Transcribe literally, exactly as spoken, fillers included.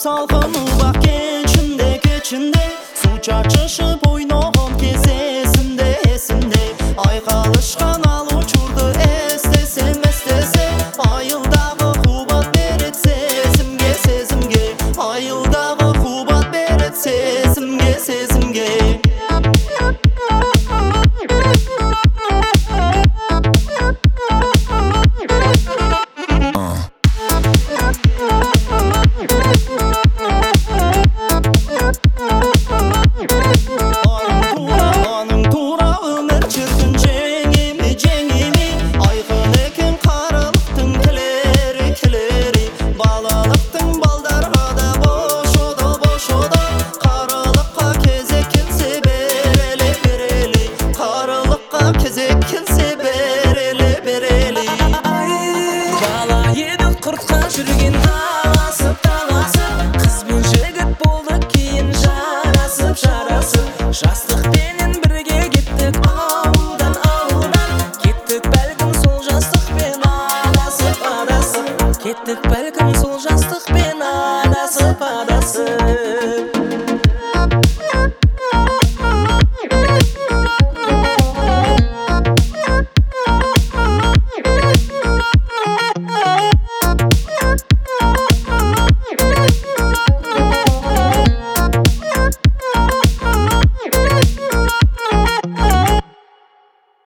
salkın ubak geçinde geçinde Su çarçışıp oynağım kezesimde esimde Ay kalışkan al uçurdu estesem estesem Ayıldağı kubat beret sesimge sesimge Ayıldağı kubat beret sesimge sesimge Жүрген таласып таласып Қыз бен жігіт болдық кейін жарасып жарасып Жастықпенен бірге кеттік ауылдан ауылдан Кеттік бәлкім сол жастықпен адасып адасып Кеттік бәлкім сол жастықпен адасып адасып